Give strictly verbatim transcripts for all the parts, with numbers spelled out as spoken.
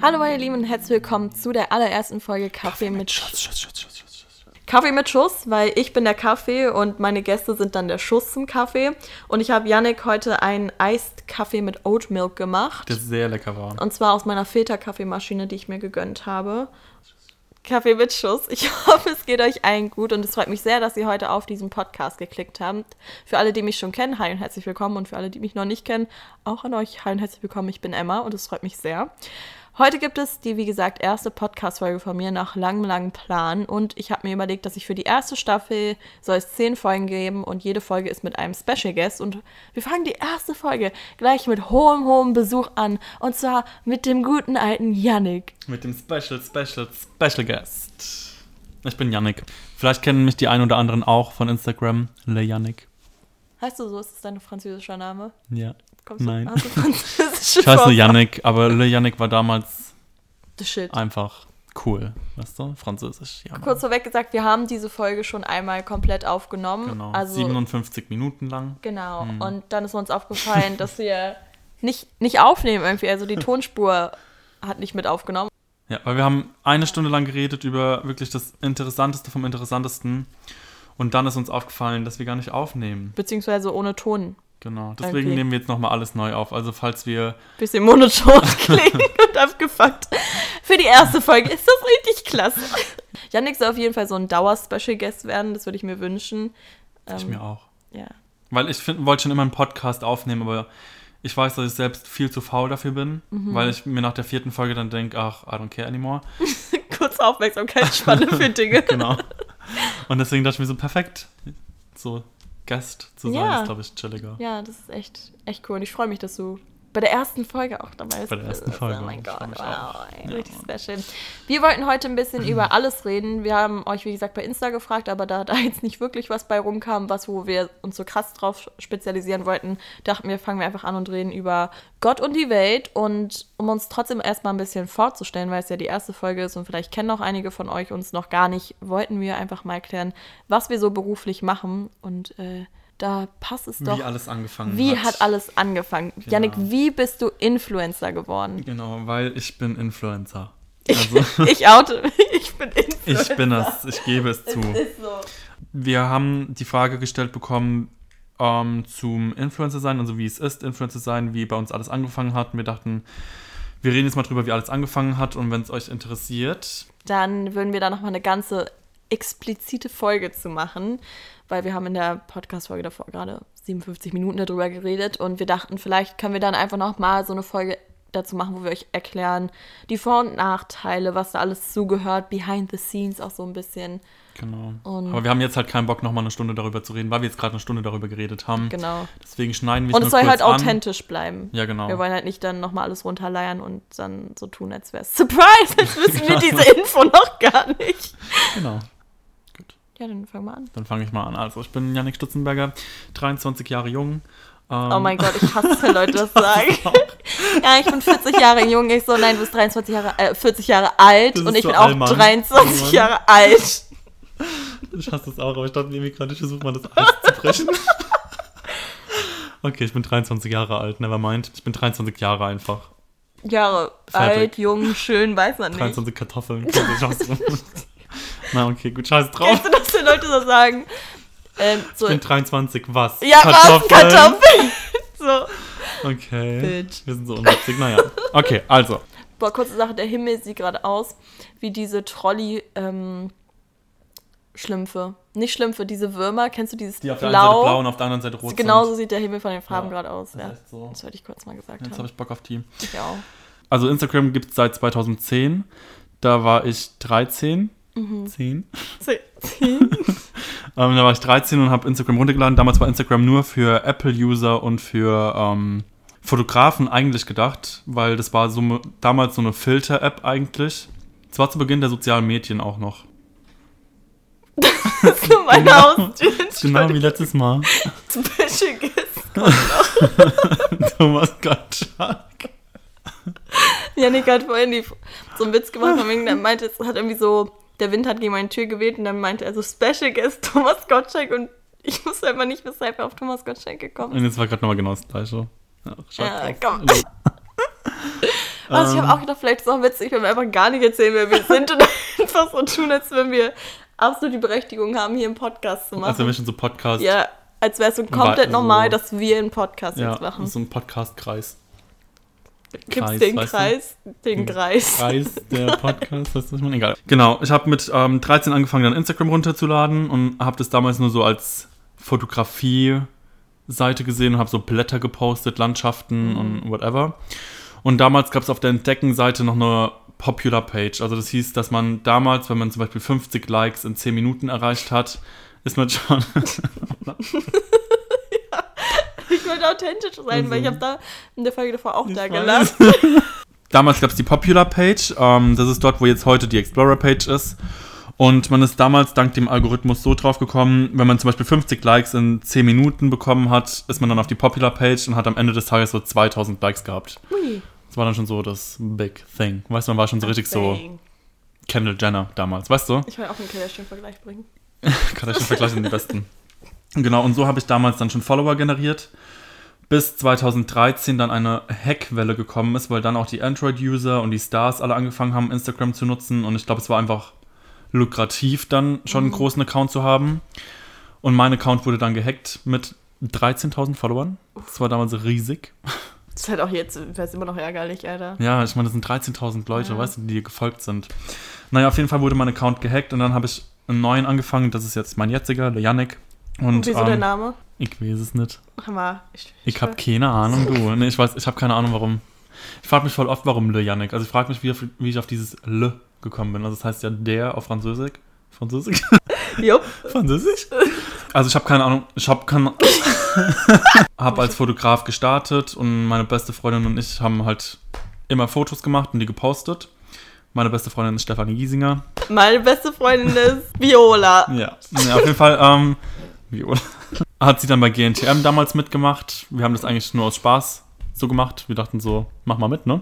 Hallo meine Lieben und herzlich willkommen zu der allerersten Folge Kaffee, Kaffee mit Schuss. Schuss, Schuss, Schuss, Schuss, Schuss. Kaffee mit Schuss, weil ich bin der Kaffee und meine Gäste sind dann der Schuss zum Kaffee. Und ich habe Yannick heute einen Iced Kaffee mit Oat Milk gemacht. Der sehr lecker war. Und zwar aus meiner Filterkaffeemaschine, die ich mir gegönnt habe. Kaffee mit Schuss. Ich hoffe, es geht euch allen gut und es freut mich sehr, dass ihr heute auf diesen Podcast geklickt habt. Für alle, die mich schon kennen, hi und herzlich willkommen. Und für alle, die mich noch nicht kennen, auch an euch, hi und herzlich willkommen. Ich bin Emma und es freut mich sehr. Heute gibt es die, wie gesagt, erste Podcast-Folge von mir nach langem, langem Plan. Und ich habe mir überlegt, dass ich für die erste Staffel soll es zehn Folgen geben und jede Folge ist mit einem Special Guest. Und wir fangen die erste Folge gleich mit hohem, hohem Besuch an. Und zwar mit dem guten alten Yannick. Mit dem Special, Special, Special Guest. Ich bin Yannick. Vielleicht kennen mich die ein oder anderen auch von Instagram. Le Yannick. Heißt du so? Ist das dein französischer Name? Ja. Kommst Nein. Du, hast du französische Ich heiße Vorfahren? Yannick, aber Le Yannick war damals The shit. einfach cool. Weißt du? Französisch. Ja, Kurz vorweg gesagt, wir haben diese Folge schon einmal komplett aufgenommen. genau. Also, siebenundfünfzig Minuten lang. Genau. Hm. Und dann ist uns aufgefallen, dass wir nicht, nicht aufnehmen irgendwie. Also die Tonspur hat nicht mit aufgenommen. Ja, weil wir haben eine Stunde lang geredet über wirklich das Interessanteste vom Interessantesten. Und dann ist uns aufgefallen, dass wir gar nicht aufnehmen. Beziehungsweise ohne Ton. Genau, deswegen Okay. nehmen wir jetzt nochmal alles neu auf. Also falls wir... Bisschen monoton klingen und abgefuckt. Für die erste Folge ist das richtig klasse. Yannick soll auf jeden Fall so ein Dauer-Special-Guest werden. Das würde ich mir wünschen. Ich Ähm, mir auch. Ja. Weil ich find, wollte schon immer einen Podcast aufnehmen, aber ich weiß, dass ich selbst viel zu faul dafür bin. Mhm. Weil ich mir nach der vierten Folge dann denke, ach, I don't care anymore. Kurze Aufmerksamkeitsspanne für Dinge. Genau. Und deswegen dachte ich mir so, perfekt, so Gast zu sein, Ja. ist, glaube ich, chilliger. Ja, das ist echt, echt cool. Und ich freue mich, dass du bei der ersten Folge auch dabei bist. Bei der ersten Folge. Oh mein Ich Gott, freu mich wow, auch. ey, Ja. richtig special. Wir wollten heute ein bisschen über alles reden. Wir haben euch, wie gesagt, bei Insta gefragt, aber da da jetzt nicht wirklich was bei rumkam, was, wo wir uns so krass drauf spezialisieren wollten, dachten wir, fangen wir einfach an und reden über Gott und die Welt. Und um uns trotzdem erstmal ein bisschen vorzustellen, weil es ja die erste Folge ist und vielleicht kennen auch einige von euch uns noch gar nicht, wollten wir einfach mal erklären, was wir so beruflich machen. Und äh, da passt es doch. Wie alles angefangen Wie hat. hat alles angefangen? Genau. Yannick, wie bist du Influencer geworden? Genau, weil ich bin Influencer. Also Ich oute, ich bin Influencer. ich bin es, ich gebe es zu. Es ist so. Wir haben die Frage gestellt bekommen ähm, zum Influencer sein, also wie es ist, Influencer sein, wie bei uns alles angefangen hat. Und wir dachten, wir reden jetzt mal drüber, wie alles angefangen hat. Und wenn es euch interessiert, Dann würden wir da nochmal eine ganze explizite Folge zu machen, weil wir haben in der Podcast-Folge davor gerade siebenundfünfzig Minuten darüber geredet und wir dachten, vielleicht können wir dann einfach nochmal so eine Folge dazu machen, wo wir euch erklären, die Vor- und Nachteile, was da alles zugehört, behind the scenes auch so ein bisschen. genau. Und- Aber wir haben jetzt halt keinen Bock, nochmal eine Stunde darüber zu reden, weil wir jetzt gerade eine Stunde darüber geredet haben. Genau. Deswegen schneiden wir es Und nur es soll kurz halt an. authentisch bleiben. Ja, genau. Wir wollen halt nicht dann nochmal alles runterleiern und dann so tun, als wäre es Surprise, als wüssten wir diese Info noch gar nicht. Genau. Ja, dann fang mal an. Dann fange ich mal an. Also ich bin Yannick Stutzenberger, dreiundzwanzig Jahre jung. Ähm, Oh mein Gott, ich hasse es, wenn Leute das sagen. Ja, ich bin vierzig Jahre jung. Ich so, nein, du bist dreiundzwanzig Jahre, äh, vierzig Jahre alt Das und ist ich so bin auch Allmann. dreiundzwanzig Allmann. Jahre alt. Ich hasse das auch, aber ich dachte irgendwie gerade, ich versuche mal das Eis zu brechen. Okay, ich bin dreiundzwanzig Jahre alt, never mind. Ich bin dreiundzwanzig Jahre einfach. Jahre Fertig. alt, jung, schön, weiß man nicht. dreiundzwanzig Kartoffeln. Also ich hasse- Na okay, gut, scheiß drauf. Kennst du das, wenn Leute so sagen? Ähm, so, Ich bin dreiundzwanzig, was? ja, was? Kartoffeln? So. Okay, Bitch. wir sind so unwitzig, naja. Okay, also. Boah, kurze Sache, der Himmel sieht gerade aus wie diese Trolley, ähm, Schlümpfe. Nicht Schlümpfe, diese Würmer. Kennst du dieses Die auf der Blau? einen Seite blau und auf der anderen Seite rot Genauso sind. sieht der Himmel von den Farben Ja, gerade aus. das Ja. ist echt so. Das wollte ich kurz mal gesagt Jetzt habe haben. ich Bock auf die. Ich auch. Also Instagram gibt es seit zweitausendzehn. Da war ich dreizehn. Mhm. zehn. Zehn. Ähm, da war ich dreizehn und habe Instagram runtergeladen. Damals war Instagram nur für Apple-User und für ähm, Fotografen eigentlich gedacht, weil das war so damals so eine Filter-App eigentlich. Es war zu Beginn der sozialen Medien auch noch. Das ist nur meine Genau. Haustür. Genau wie letztes Mal. Special Guest. Thomas Gottschalk. Yannick hat vorhin die, so einen Witz gemacht, von wegen, der meinte, es hat irgendwie so, der Wind hat gegen meine Tür geweht und dann meinte er so, Special Guest Thomas Gottschalk und ich wusste einfach nicht, weshalb er auf Thomas Gottschalk gekommen ist. Und jetzt war gerade nochmal genau das Gleiche. Ja, scheiß Ja, drauf. komm. Also ich habe auch gedacht, vielleicht ist es auch witzig, wenn wir einfach gar nicht erzählen, wer wir sind und einfach so tun, als wenn wir absolut die Berechtigung haben, hier einen Podcast zu machen. Also wir schon so Podcast. Ja, als wäre es so komplett so, normal, dass wir einen Podcast ja, jetzt machen. so ein Podcast-Kreis. Gibt es den Kreis? Du? Den Kreis. Kreis der Podcast, das ist mir egal. Genau, ich habe mit ähm, dreizehn angefangen, dann Instagram runterzuladen und habe das damals nur so als Fotografie-Seite gesehen und habe so Blätter gepostet, Landschaften mhm. und whatever. Und damals gab es auf der Entdecken-Seite noch eine Popular-Page. Also das hieß, dass man damals, wenn man zum Beispiel fünfzig Likes in zehn Minuten erreicht hat, ist man schon... Ich wollte authentisch sein, also, weil ich habe da in der Folge davor auch da weiß. gelassen. Damals gab es die Popular-Page. Ähm, das ist dort, wo jetzt heute die Explorer-Page ist. Und man ist damals dank dem Algorithmus so drauf gekommen, wenn man zum Beispiel fünfzig Likes in zehn Minuten bekommen hat, ist man dann auf die Popular-Page und hat am Ende des Tages so zweitausend Likes gehabt. Ui. Das war dann schon so das Big Thing. Weißt du, man war schon so richtig so Kendall Jenner damals, weißt du? Ich wollte auch einen Kardashian-Vergleich bringen. Kardashian-Vergleich sind die besten. Genau, und so habe ich damals dann schon Follower generiert, bis zweitausenddreizehn dann eine Hackwelle gekommen ist, weil dann auch die Android-User und die Stars alle angefangen haben, Instagram zu nutzen. Und ich glaube, es war einfach lukrativ, dann schon einen großen Account zu haben. Und mein Account wurde dann gehackt mit dreizehntausend Followern. Das war damals riesig. Das ist halt auch jetzt, wäre es immer noch ärgerlich, Alter. Ja, ich meine, das sind dreizehntausend Leute, ja. weißt du, die dir gefolgt sind. Naja, auf jeden Fall wurde mein Account gehackt und dann habe ich einen neuen angefangen. Das ist jetzt mein jetziger, der Yannick. Und, und wieso ähm, der Name? Ich weiß es nicht. Hammer. Ich, ich, ich habe keine Ahnung, du. Nee, ich weiß, ich habe keine Ahnung, warum. Ich frage mich voll oft, warum Le Yannick. Also ich frage mich, wie, wie ich auf dieses Le gekommen bin. Also das heißt ja der auf Französisch. Französisch? Jupp. Französisch? Also ich habe keine Ahnung. Ich habe keine... habe als Fotograf gestartet und meine beste Freundin und ich haben halt immer Fotos gemacht und die gepostet. Meine beste Freundin ist Stefanie Giesinger. Meine beste Freundin ist Viola. Ja, ja auf jeden Fall... Ähm, Viola. Hat sie dann bei G N T M damals mitgemacht. Wir haben das eigentlich nur aus Spaß so gemacht. Wir dachten so, mach mal mit, ne?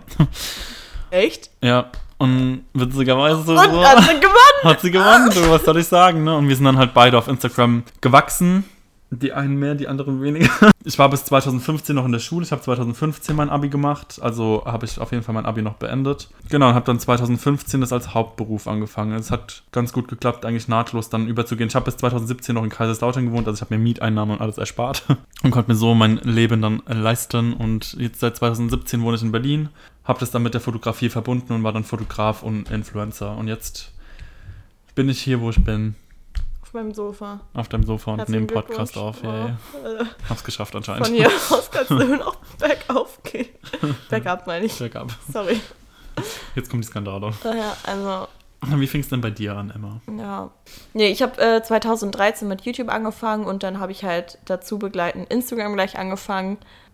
Echt? Ja, und witzigerweise so... Und hat sie gewonnen! Hat sie gewonnen, so, was soll ich sagen, ne? Und wir sind dann halt beide auf Instagram gewachsen. Die einen mehr, die anderen weniger. Ich war bis zweitausendfünfzehn noch in der Schule. Ich habe zweitausendfünfzehn mein Abi gemacht. Also habe ich auf jeden Fall mein Abi noch beendet. Genau, und habe dann zweitausendfünfzehn das als Hauptberuf angefangen. Es hat ganz gut geklappt, eigentlich nahtlos dann überzugehen. Ich habe bis zweitausendsiebzehn noch in Kaiserslautern gewohnt. Also ich habe mir Mieteinnahmen und alles erspart. Und konnte mir so mein Leben dann leisten. Und jetzt seit zweitausendsiebzehn wohne ich in Berlin. Habe das dann mit der Fotografie verbunden und war dann Fotograf und Influencer. Und jetzt bin ich hier, wo ich bin. Auf meinem Sofa. Auf deinem Sofa und nehme Podcast auf. Ja, ja. Hab's geschafft anscheinend. Von hier aus kannst du noch bergauf gehen. Bergab meine ich. Bergab. Sorry. Jetzt kommen die Skandale. Ja, also... Wie fing es denn bei dir an, Emma? Ja. Nee, ich habe äh, zweitausenddreizehn mit YouTube angefangen und dann habe ich halt dazu begleitend Instagram gleich angefangen.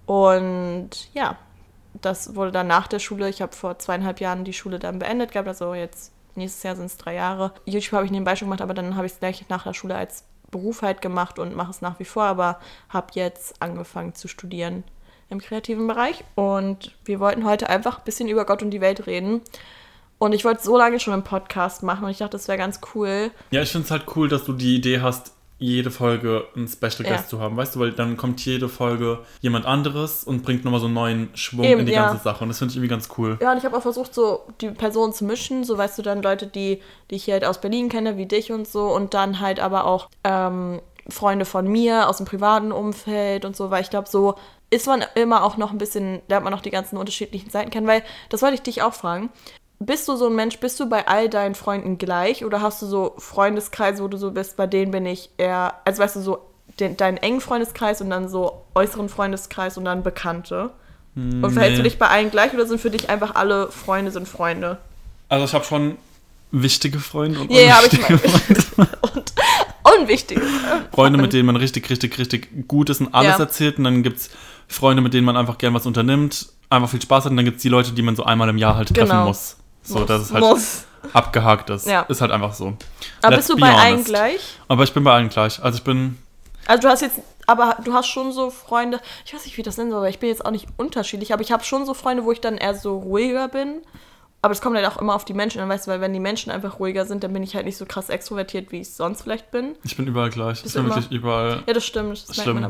Und ja, das wurde dann nach der Schule. Ich habe vor zweieinhalb Jahren die Schule dann beendet gehabt, also jetzt... Nächstes Jahr sind es drei Jahre. YouTube habe ich nebenbei schon gemacht, aber dann habe ich es gleich nach der Schule als Beruf halt gemacht und mache es nach wie vor, aber habe jetzt angefangen zu studieren im kreativen Bereich. Und wir wollten heute einfach ein bisschen über Gott und die Welt reden. Und ich wollte so lange schon einen Podcast machen und ich dachte, das wäre ganz cool. Ja, ich finde es halt cool, dass du die Idee hast, jede Folge einen Special Guest ja. zu haben, weißt du, weil dann kommt jede Folge jemand anderes und bringt nochmal so einen neuen Schwung Eben, in die ja. ganze Sache und das finde ich irgendwie ganz cool. Ja, und ich habe auch versucht, so die Personen zu mischen, so weißt du, dann Leute, die, die ich hier halt aus Berlin kenne, wie dich und so und dann halt aber auch ähm, Freunde von mir aus dem privaten Umfeld und so, weil ich glaube, so ist man immer auch noch ein bisschen, lernt man noch die ganzen unterschiedlichen Seiten kennen, weil, das wollte ich dich auch fragen, bist du so ein Mensch, bist du bei all deinen Freunden gleich oder hast du so Freundeskreise, wo du so bist, bei denen bin ich eher, also weißt du, so den, deinen engen Freundeskreis und dann so äußeren Freundeskreis und dann Bekannte? Und nee. verhältst du dich bei allen gleich oder sind für dich einfach alle Freunde sind Freunde? Also ich habe schon wichtige Freunde und ja, ja, aber ich unwichtige meine, und unwichtige Freunde. Freunde, mit denen man richtig, richtig, richtig gut ist und alles ja. erzählt und dann gibt's Freunde, mit denen man einfach gern was unternimmt, einfach viel Spaß hat und dann gibt's die Leute, die man so einmal im Jahr halt treffen genau. muss. So, muss, dass es halt muss. abgehakt ist. Ja. Ist halt einfach so. Aber Let's bist du be bei honest. allen gleich? Aber ich bin bei allen gleich. Also ich bin... Also du hast jetzt, aber du hast schon so Freunde, ich weiß nicht, wie ich das nennen soll, aber ich bin jetzt auch nicht unterschiedlich, aber ich habe schon so Freunde, wo ich dann eher so ruhiger bin. Aber es kommt halt auch immer auf die Menschen an, weißt du, weil wenn die Menschen einfach ruhiger sind, dann bin ich halt nicht so krass extrovertiert, wie ich sonst vielleicht bin. Ich bin überall gleich. Bist ich bin immer? wirklich überall... Ja, das stimmt, das, das merkt schlimm. man aber auch.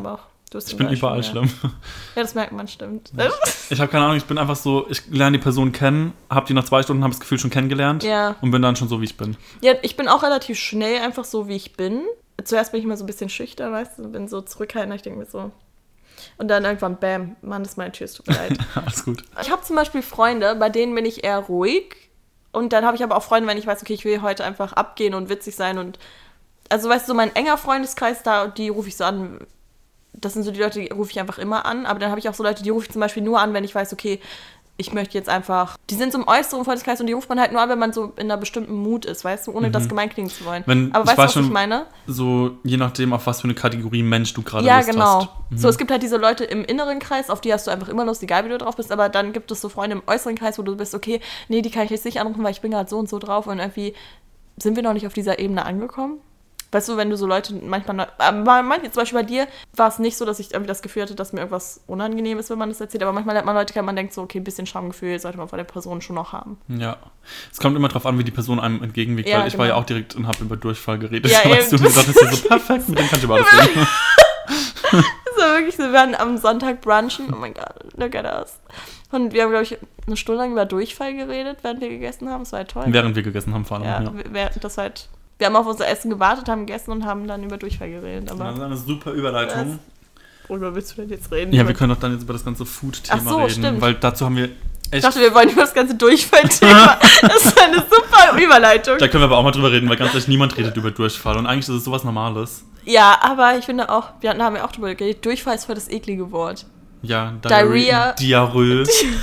Du bist ich bin überall schlimm. schlimm. Ja, das merkt man, stimmt. Ich, ich habe keine Ahnung, ich bin einfach so, ich lerne die Person kennen, habe die nach zwei Stunden, habe das Gefühl schon kennengelernt ja. und bin dann schon so, wie ich bin. Ja, ich bin auch relativ schnell einfach so, wie ich bin. Zuerst bin ich immer so ein bisschen schüchtern, weißt du, bin so zurückhaltend, ich denke mir so. Und dann irgendwann, bam, Mann, das ist meine Tür, es tut mir leid. Alles gut. Ich habe zum Beispiel Freunde, bei denen bin ich eher ruhig. Und dann habe ich aber auch Freunde, wenn ich weiß, okay, ich will heute einfach abgehen und witzig sein. Und also, weißt du, so mein enger Freundeskreis da, die rufe ich so an. Das sind so die Leute, die rufe ich einfach immer an. Aber dann habe ich auch so Leute, die rufe ich zum Beispiel nur an, wenn ich weiß, okay, ich möchte jetzt einfach... Die sind so im äußeren Freundeskreis und die ruft man halt nur an, wenn man so in einer bestimmten Mut ist, weißt du? Ohne mhm. das gemein klingen zu wollen. Wenn, aber weißt du, was schon, ich meine? So, je nachdem, auf was für eine Kategorie Mensch du gerade ja, Lust genau. hast. Mhm. So, es gibt halt diese Leute im inneren Kreis, auf die hast du einfach immer Lust, egal wie du drauf bist. Aber dann gibt es so Freunde im äußeren Kreis, wo du bist, okay, nee, die kann ich jetzt nicht anrufen, weil ich bin gerade so und so drauf. Und irgendwie sind wir noch nicht auf dieser Ebene angekommen. Weißt du, wenn du so Leute manchmal, aber manchmal, zum Beispiel bei dir, war es nicht so, dass ich irgendwie das Gefühl hatte, dass mir irgendwas unangenehm ist, wenn man das erzählt, aber manchmal lernt man Leute kennen, man denkt so, okay, ein bisschen Schamgefühl sollte man von der Person schon noch haben. Ja, es kommt immer drauf an, wie die Person einem entgegenwirkt, ja, weil ich genau. war ja auch direkt und habe über Durchfall geredet. Ja, weißt du, das ist ja so perfekt, mit dem kann ich über alles reden. Das war wirklich so, wir waren am Sonntag brunchen, oh mein Gott, look at us. Und wir haben, glaube ich, eine Stunde lang über Durchfall geredet, während wir gegessen haben, das war halt toll. Während wir gegessen haben, vor allem. Ja, ja. während das halt... Wir haben auf unser Essen gewartet, haben gegessen und haben dann über Durchfall geredet. Aber das ist eine super Überleitung. Worüber willst du denn jetzt reden? Ja, wir können doch dann jetzt über das ganze Food-Thema so, reden. Stimmt. Weil dazu haben wir echt... Ich dachte, wir wollen über das ganze Durchfall-Thema. Das ist eine super Überleitung. Da können wir aber auch mal drüber reden, weil ganz ehrlich, niemand redet über Durchfall. Und eigentlich ist es sowas Normales. Ja, aber ich finde auch, wir haben ja auch drüber geredet, Durchfall ist voll das eklige Wort. Ja, Diarrhea. Diarrhoe.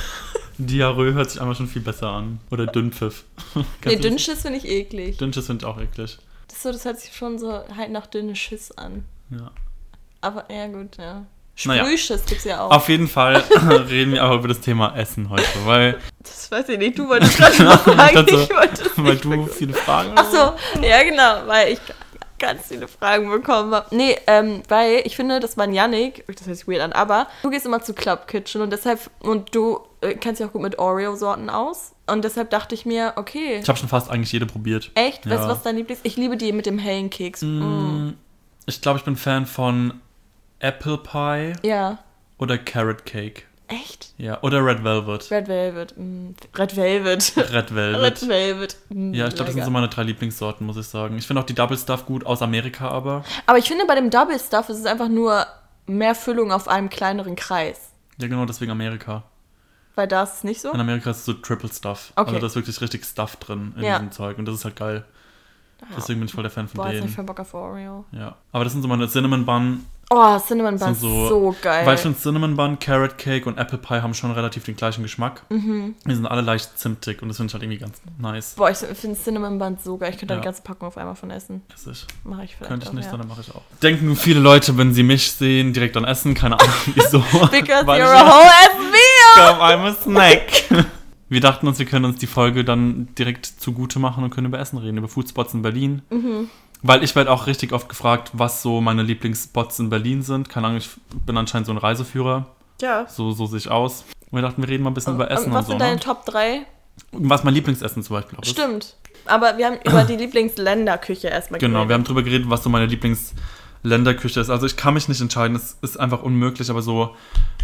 Diarrhoe hört sich einfach schon viel besser an. Oder Dünnpfiff. Nee, Dünnschiss finde ich eklig. Dünnschiss finde ich auch eklig. Das, so, das hört sich schon so halt nach dünne Schiss an. Ja. Aber, ja gut, ja. Naja. Sprühschiss gibt's ja auch. Auf jeden Fall reden wir aber über das Thema Essen heute, weil... Das weiß ich nicht, du wolltest gerade noch fragen, so, ich wollte es Weil nicht du bekommen. viele Fragen Ach so, ja genau, weil ich ganz viele Fragen bekommen habe. Nee, ähm, weil ich finde, dass man Yannick, das hört sich weird an, aber du gehst immer zu Club Kitchen und deshalb, und du äh, kennst dich auch gut mit Oreo-Sorten aus. Und deshalb dachte ich mir, okay. Ich habe schon fast eigentlich jede probiert. Echt? Ja. Weißt du, was dein Lieblings... Ich liebe die mit dem hellen Keks. Mm, Mm. Ich glaube, ich bin Fan von Apple Pie Ja. oder Carrot Cake. Echt? Ja, oder Red Velvet. Red Velvet. Mm. Red Velvet. Red Velvet. Red Velvet. Mm, Ja, ich glaube, das sind so meine drei Lieblingssorten, muss ich sagen. Ich finde auch die Double Stuff gut, aus Amerika aber. Aber ich finde, bei dem Double Stuff ist es einfach nur mehr Füllung auf einem kleineren Kreis. Ja, genau, deswegen Amerika. Weil da ist es nicht so? In Amerika ist es so Triple Stuff. Okay. Also da ist wirklich richtig Stuff drin in Ja. diesem Zeug und das ist halt geil. Ja. Deswegen bin ich voll der Fan von Boah, jetzt denen. hab ich voll Bock auf Oreo. Ja. Aber das sind so meine Cinnamon Bun. Oh, Cinnamon Bun ist so, so geil. Weil ich finde, Cinnamon Bun, Carrot Cake und Apple Pie haben schon relativ den gleichen Geschmack. Mhm. Die sind alle leicht zimtig und das finde ich halt irgendwie ganz nice. Boah, ich finde Cinnamon Bun so geil. Ich könnte da Ja. eine ganze Packung auf einmal von essen. Das ist, Mache ich vielleicht könnte ich auch, nicht, ja. sondern mache ich auch. Denken viele Leute, wenn sie mich sehen, direkt an Essen. Keine Ahnung, wieso. Because Weil you're ich- a whole ass meal! Come, I'm a snack. Wir dachten uns, wir können uns die Folge dann direkt zugute machen und können über Essen reden, über Foodspots in Berlin. Mhm. Weil ich werde auch richtig oft gefragt, was so meine Lieblingsspots in Berlin sind. Keine Ahnung, ich bin anscheinend so ein Reiseführer. Ja. So, so sehe ich aus. Und wir dachten, wir reden mal ein bisschen über Essen und und, was so. sind deine Ne? Top drei? Was mein Lieblingsessen zum Beispiel auch ist. Stimmt. Aber wir haben über die Lieblingsländerküche erstmal Genau, geredet. wir haben drüber geredet, was so meine Lieblingsländerküche ist. Also ich kann mich nicht entscheiden, es ist einfach unmöglich, aber so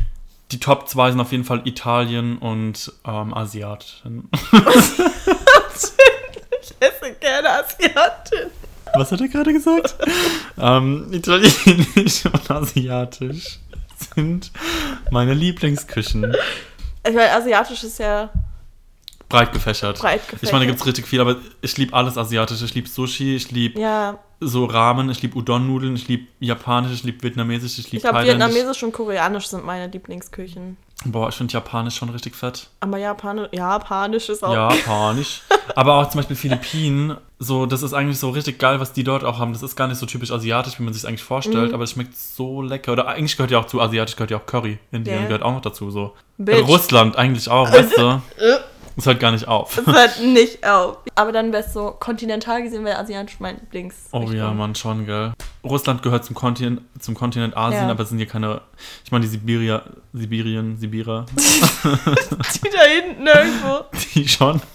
die Top zwei sind auf jeden Fall Italien und ähm, Asiaten. Ich esse gerne Asiatisch. Was hat er gerade gesagt? ähm, Italienisch und Asiatisch sind meine Lieblingsküchen. Ich meine, Asiatisch ist ja Breit gefächert. breit gefächert. Ich meine, da gibt es richtig viel, aber ich liebe alles Asiatisch. Ich liebe Sushi, ich liebe Ja, so Ramen, ich liebe Udon-Nudeln, ich liebe Japanisch, ich liebe Vietnamesisch, ich ich liebe glaube, Thailändisch. Vietnamesisch und Koreanisch sind meine Lieblingsküchen. Boah, ich finde Japanisch schon richtig fett. Aber Japanisch, Japanisch ist auch... Japanisch. Aber auch zum Beispiel Philippinen, so, das ist eigentlich so richtig geil, was die dort auch haben. Das ist gar nicht so typisch asiatisch, wie man sich eigentlich vorstellt, Mhm. aber es schmeckt so lecker. Oder eigentlich gehört ja auch zu asiatisch, gehört ja auch Curry. Indien Ja. gehört auch noch dazu, so. Bitch. Russland eigentlich auch, weißt du? Das hört gar nicht auf. Das hört nicht auf. Aber dann wäre es so, kontinental gesehen wäre Asiatisch mein Lieblings. Oh ja, Mann, schon, gell. Russland gehört zum Kontinent, zum Kontinent Asien, Ja. aber es sind hier keine, ich meine die Sibiria, Sibirien, Sibirer, Die da hinten irgendwo. die schon.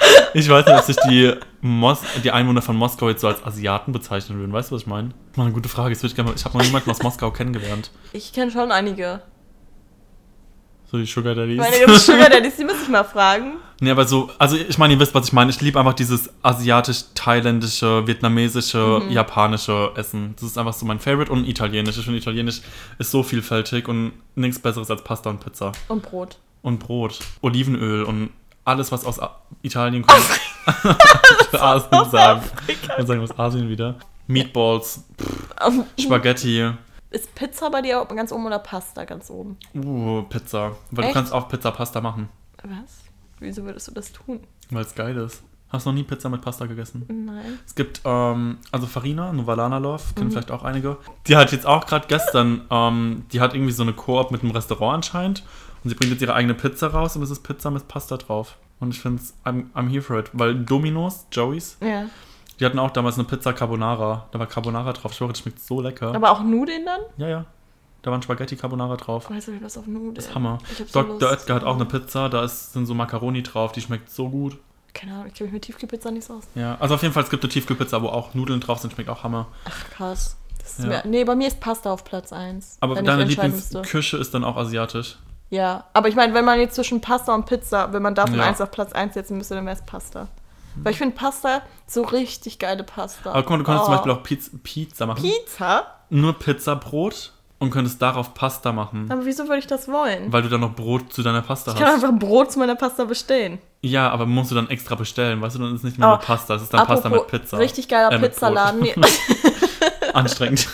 Ich weiß nicht, ob sich die, Mos- die Einwohner von Moskau jetzt so als Asiaten bezeichnen würden. Weißt du, was ich meine? Mal eine gute Frage. Jetzt würde ich gerne mal, ich habe noch niemanden aus Moskau kennengelernt. Ich kenne schon einige. So die Sugar Daddies. Meine Jungs Sugar Daddies, die muss ich mal fragen. Nee, aber so, also ich meine, ihr wisst, was ich meine. Ich liebe einfach dieses asiatisch-thailändische, vietnamesische, mhm. japanische Essen. Das ist einfach so mein Favorite und italienisch. Ich finde, Italienisch ist so vielfältig und nichts Besseres als Pasta und Pizza. Und Brot. Und Brot. Olivenöl und alles, was aus A- Italien kommt. Für Asien sagen. Und sagen wir aus Asien wieder. Meatballs, pff, Spaghetti. Ist Pizza bei dir ganz oben oder Pasta ganz oben? Uh, Pizza. Weil Echt? du kannst auch Pizza-Pasta machen. Was? Wieso würdest du das tun? Weil es geil ist. Hast du noch nie Pizza mit Pasta gegessen? Nein. Es gibt, ähm, also Farina, Novalana Love, kennen mhm. vielleicht auch einige. Die hat jetzt auch gerade gestern, ähm, die hat irgendwie so eine Koop mit einem Restaurant anscheinend. Und sie bringt jetzt ihre eigene Pizza raus und es ist Pizza mit Pasta drauf. Und ich finde es, I'm, I'm here for it. Weil Domino's, Joey's, ja. die hatten auch damals eine Pizza Carbonara. Da war Carbonara drauf. Ich schwöre, das schmeckt so lecker. Aber auch Nudeln dann? Ja, ja. Da waren Spaghetti Carbonara drauf. Weißt du, ich was auf Nudeln? Das ist Hammer. So Doktor Oetker hat auch eine Pizza. Da ist, sind so Macaroni drauf. Die schmeckt so gut. Keine Ahnung, ich kenne mich mit Tiefkühlpizza nicht so aus. Ja, also auf jeden Fall, es gibt eine Tiefkühlpizza, wo auch Nudeln drauf sind. Schmeckt auch Hammer. Ach, krass. Das ist Ja. mir, nee, bei mir ist Pasta auf Platz eins. Aber deine Lieblingsküche ist dann auch asiatisch? Ja, aber ich meine, wenn man jetzt zwischen Pasta und Pizza, wenn man davon Ja. eins auf Platz eins setzen müsste, dann wäre es Pasta. Weil ich finde Pasta so richtig geile Pasta. Aber guck mal, du könntest oh. zum Beispiel auch Pizza, Pizza machen. Pizza? Nur Pizzabrot und könntest darauf Pasta machen. Aber wieso würde ich das wollen? Weil du dann noch Brot zu deiner Pasta Ich hast. kann einfach Brot zu meiner Pasta bestellen. Ja, aber musst du dann extra bestellen. Weißt du, dann ist es nicht mehr Oh. nur Pasta, es ist dann Pasta mit Pizza. Richtig geiler Äh, mit Pizzaladen. Anstrengend.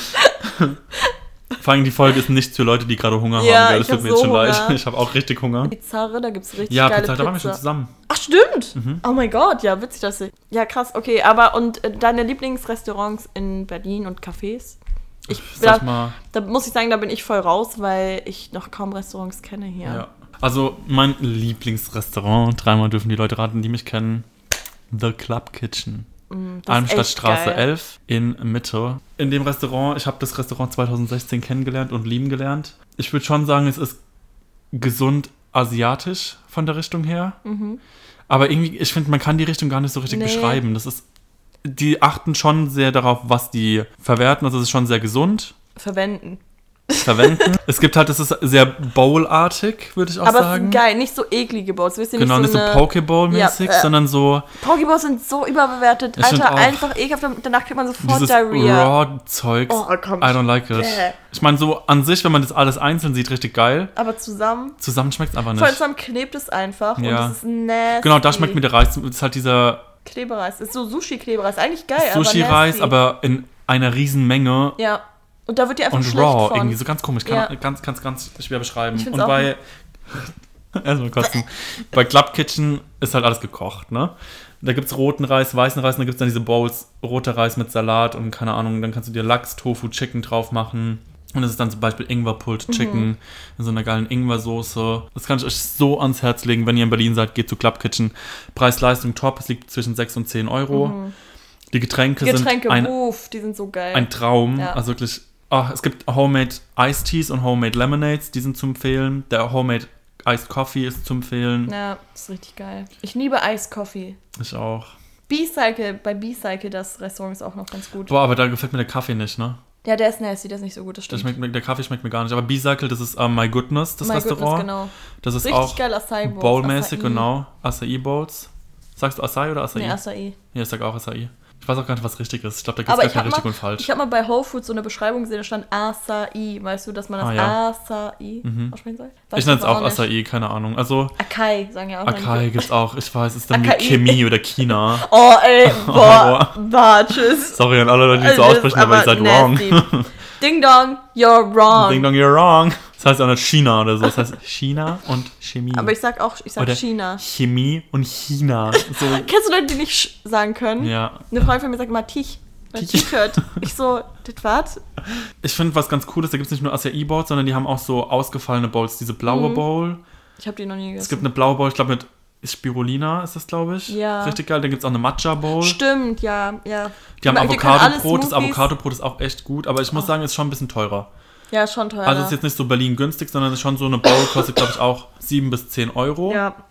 Vor allem die Folge ist nicht für Leute, die gerade Hunger Ja, haben. Gell? Das ich tut hab mir jetzt so schon leid. Hunger. Ich habe auch richtig Hunger. Pizarre, da gibt es richtig Ja, geile Pizza, Pizza. da waren wir schon zusammen. Ach, stimmt. Mhm. Oh mein Gott, ja, witzig, dass ich... Ja, krass, okay, aber und äh, deine Lieblingsrestaurants in Berlin und Cafés? Ich, Sag da, mal. da muss ich sagen, da bin ich voll raus, weil ich noch kaum Restaurants kenne hier. Ja. Also mein Lieblingsrestaurant, dreimal dürfen die Leute raten, die mich kennen, The Club Kitchen. Mm, das ist Almstadtstraße echt geil. elf in Mitte. In dem Restaurant, ich habe das Restaurant zwanzig sechzehn kennengelernt und lieben gelernt. Ich würde schon sagen, es ist gesund asiatisch von der Richtung her. Mhm. Aber irgendwie, ich finde, man kann die Richtung gar nicht so richtig Nee. beschreiben. Das ist, die achten schon sehr darauf, was die verwerten. Also es ist schon sehr gesund. Verwenden. Verwenden. Es gibt halt, das ist sehr Bowl-artig, würde ich auch Aber sagen. es ist geil, nicht so eklige Bowls. Wisst ihr, Genau, nicht nicht so, so eine... Pokeball-mäßig, Ja, äh, sondern so Pokeballs sind so überbewertet. Ich find Alter, auch einfach ekelhaft. Danach kriegt man sofort dieses Diarrhea. Raw-Zeugs. Oh, komm. I don't like it. Bäh. Ich meine, so an sich, wenn man das alles einzeln sieht, richtig geil. Aber zusammen, Zusammen schmeckt es einfach voll nicht. zusammen klebt es einfach. Ja. Und es ist nasty. Genau, da schmeckt mir der Reis. Das ist halt dieser Klebereis. Das ist so Sushi-Klebereis. Eigentlich geil, Sushi-Reis, aber nasty. aber in einer riesen Menge. Ja. Und da wird dir einfach Und schlecht raw, von. irgendwie so ganz komisch. Kann Ja. ganz, ganz, ganz schwer beschreiben. Ich find's Und auch bei erstmal kotzen. Bei Club Kitchen ist halt alles gekocht, ne? Da gibt's roten Reis, weißen Reis, und da gibt's dann diese Bowls, roter Reis mit Salat und keine Ahnung, dann kannst du dir Lachs, Tofu, Chicken drauf machen. Und das ist dann zum Beispiel Ingwer-Pulled Chicken Mhm. in so einer geilen Ingwer-Soße. Das kann ich euch so ans Herz legen, wenn ihr in Berlin seid, geht zu Club Kitchen. Preis-Leistung top, es liegt zwischen sechs und zehn Euro. Mhm. Die Getränke, Getränke, sind ein, Uff, die sind so geil. ein Traum. Ja. Also wirklich, ach, es gibt Homemade Iced Teas und Homemade Lemonades, die sind zu empfehlen. Der Homemade Iced Coffee ist zu empfehlen. Ja, das ist richtig geil. Ich liebe Ice Coffee. Ich auch. B-Cycle, bei B-Cycle, das Restaurant ist auch noch ganz gut. Boah, aber da gefällt mir der Kaffee nicht, ne? Ja, der ist nasty, der ist nicht so gut, das Das stimmt. schmeckt, mir- der Kaffee schmeckt mir gar nicht. Aber B-Cycle, das ist ähm, My Goodness, das My Restaurant. Goodness, genau. Das ist Richtig auch geil, Acai Bowls. Bowl-mäßig, Acai. genau. Acai Bowls. Sagst du Acai oder Acai? Nee, Acai. Ja, ich sag auch Acai. Ich weiß auch gar nicht, was richtig ist. Ich glaube, da gibt Aber es ich gar kein habe richtig mal, und falsch. ich hab mal bei Whole Foods so eine Beschreibung gesehen, da stand Acai. Weißt du, dass man das Ah, ja. Acai Mhm. aussprechen soll? Weiß Ich nenne es aber auch nicht. Acai, keine Ahnung. Also, Acai, sagen ja auch Acai manche. gibt's auch. Ich weiß, es ist dann wie Acai. Chemie oder China. Oh, ey, boah, boah. boah, tschüss. Sorry an alle Leute, die es so Das ist aussprechen, aber ihr seid nasty. wrong. Ding dong, you're wrong. Ding dong, you're wrong. Das heißt auch nicht China oder so. Das heißt China und Chemie. Aber ich sag auch, ich sag Oder China. Chemie und China. So, Kennst du Leute, die nicht sch sagen können? ja. Eine Freundin von mir sagt immer Tich. Weil Tich. T-Shirt. Ich so, das was? Ich finde, was ganz cool ist, da gibt es nicht nur Acai Bowls, sondern die haben auch so ausgefallene Bowls. Diese blaue Mhm. Bowl. Ich habe die noch nie gegessen. Es gibt eine blaue Bowl, ich glaube mit Spirulina ist das, glaube ich. Ja. Richtig geil. Dann gibt es auch eine Matcha Bowl. Stimmt, ja, ja. Die haben Die können alle Avocado-Brot. Das Smoothies- Avocado-Brot ist auch echt gut, aber ich muss sagen, ist schon ein bisschen teurer. Ja, schon teuer. Also es ist jetzt nicht so Berlin günstig, sondern es ist schon so eine Bowl, kostet, glaube ich, auch sieben bis zehn Euro. Ja. Ne?